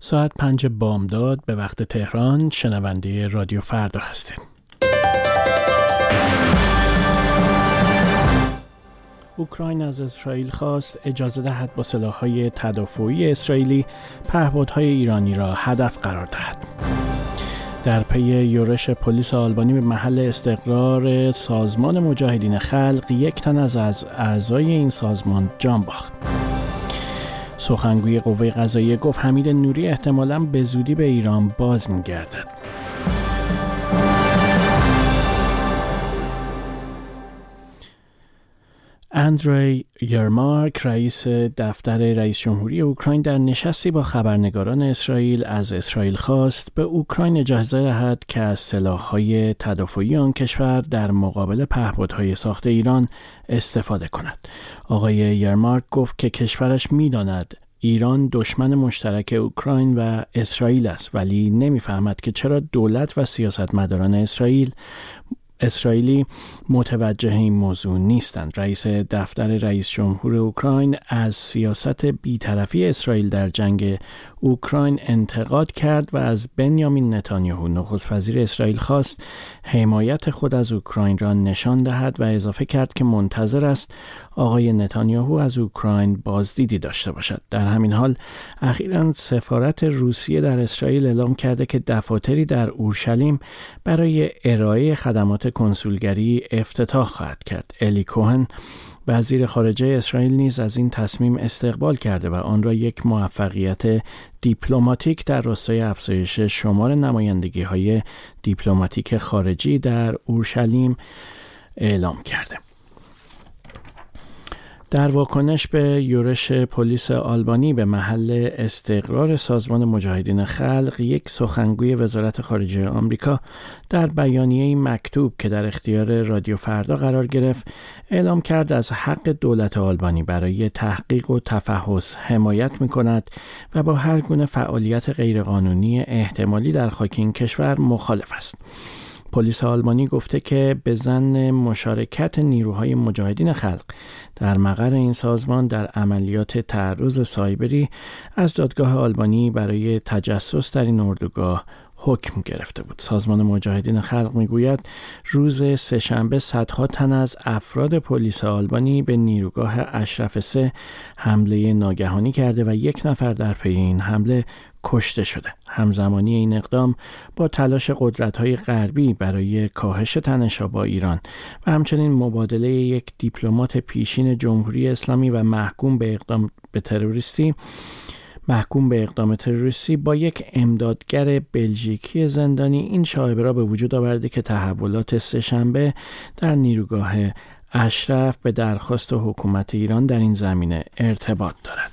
ساعت 5 بامداد به وقت تهران. شنونده رادیو فردا هستید. اوکراین از اسرائیل خواست اجازه دهد با سلاح‌های تدافعی اسرائیلی پهپادهای ایرانی را هدف قرار دهد. در پی یورش پلیس آلبانی به محل استقرار سازمان مجاهدین خلق، یک تن از اعضای این سازمان جان باخت. سخنگوی قوه قضاییه گفت حمید نوری احتمالاً به زودی به ایران باز می‌گردد. اندری یرمارک، رئیس دفتر رئیس جمهوری اوکراین، در نشستی با خبرنگاران اسرائیل از اسرائیل خواست به اوکراین اجازه دهد که از سلاح‌های تدافعی آن کشور در مقابل پهپادهای ساخت ایران استفاده کند. آقای یرمارک گفت که کشورش می‌داند ایران دشمن مشترک اوکراین و اسرائیل است، ولی نمی‌فهمد که چرا دولت و سیاستمداران اسرائیلی متوجه این موضوع نیستند. رئیس دفتر رئیس جمهور اوکراین از سیاست بی‌طرفی اسرائیل در جنگ اوکراین انتقاد کرد و از بنیامین نتانیاهو نخست وزیر اسرائیل خواست حمایت خود از اوکراین را نشان دهد و اضافه کرد که منتظر است آقای نتانیاهو از اوکراین بازدیدی داشته باشد. در همین حال اخیراً سفارت روسیه در اسرائیل اعلام کرده که دفاتری در اورشلیم برای ارائه خدمات کنسولگری افتتاح خواهد کرد. الی کوهن، وزیر خارجه اسرائیل، نیز از این تصمیم استقبال کرده و آن را یک موفقیت دیپلماتیک در راستای افزایش شمار نمایندگی‌های دیپلماتیک خارجی در اورشلیم اعلام کرده. در واکنش به یورش پلیس آلبانی به محل استقرار سازمان مجاهدین خلق، یک سخنگوی وزارت خارجه آمریکا در بیانیه‌ای مکتوب که در اختیار رادیو فردا قرار گرفت، اعلام کرد از حق دولت آلبانی برای تحقیق و تفحص حمایت می‌کند و با هر گونه فعالیت غیرقانونی احتمالی در خاک این کشور مخالف است. پلیس آلبانی گفته که به ظن مشارکت نیروهای مجاهدین خلق در مقر این سازمان در عملیات تعرض سایبری از دادگاه آلبانی برای تجسس در این اردوگاه حکم گرفته بود. سازمان مجاهدین خلق میگوید روز سه‌شنبه صدها تن از افراد پلیس آلبانی به نیروگاه اشرف 3 حمله ناگهانی کرده و یک نفر در پی این حمله کشته شده. همزمانی این اقدام با تلاش قدرت‌های غربی برای کاهش تنش‌ها با ایران و همچنین مبادله یک دیپلمات پیشین جمهوری اسلامی و محکوم به اقدام تروریستی با یک امدادگر بلژیکی زندانی، این شایعه را به وجود آورده که تحولات سه‌شنبه در نیروگاه اشرف به درخواست حکومت ایران در این زمینه ارتباط دارد.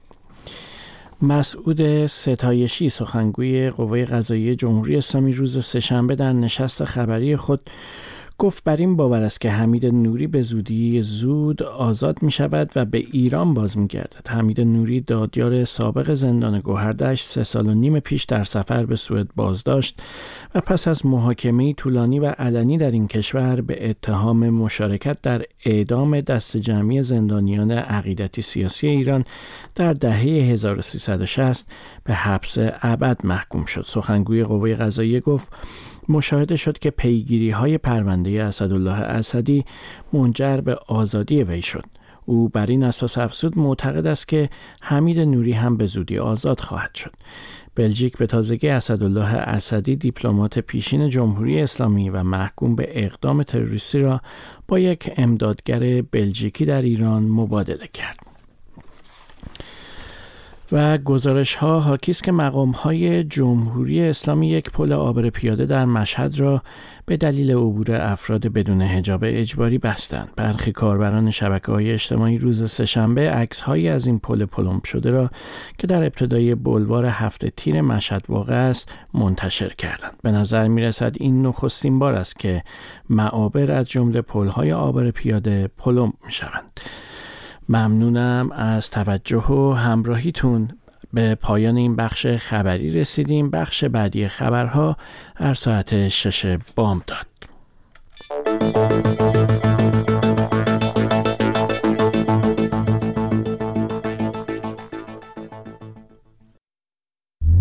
مسعود ستایشی، سخنگوی قوه قضاییه جمهوری اسلامی، روز سه‌شنبه در نشست خبری خود گفت بر این باور است که حمید نوری به زود آزاد می شود و به ایران باز می گردد. حمید نوری، دادیار سابق زندان گوهردشت، 3.5 سال پیش در سفر به سوئد بازداشت و پس از محاکمه طولانی و علنی در این کشور به اتهام مشارکت در اعدام دسته جمعی زندانیان عقیدتی سیاسی ایران در دهه 1360 به حبس ابد محکوم شد. سخنگوی قوه قضاییه گفت مشاهده شد که پیگیری‌های پرونده اسدالله اسدی منجر به آزادی وی شد. او بر این اساس افزود معتقد است که حمید نوری هم به زودی آزاد خواهد شد. بلژیک به تازگی اسدالله اسدی، دیپلمات پیشین جمهوری اسلامی و محکوم به اقدام تروریستی، را با یک امدادگر بلژیکی در ایران مبادله کرد. و گزارش‌ها حاکی است که مقام‌های جمهوری اسلامی یک پل عابر پیاده در مشهد را به دلیل عبور افراد بدون حجاب اجباری بستند. برخی کاربران شبکه‌های اجتماعی روز سه‌شنبه عکس‌هایی از این پل پلمب شده را که در ابتدای بولوار هفت تیر مشهد واقع است منتشر کردند. به نظر می‌رسد این نخستین بار است که معابر از جمله پل‌های عابر پیاده پلمب می‌شوند. ممنونم از توجه و همراهیتون. به پایان این بخش خبری رسیدیم. بخش بعدی خبرها هر ساعت 6 بامداد.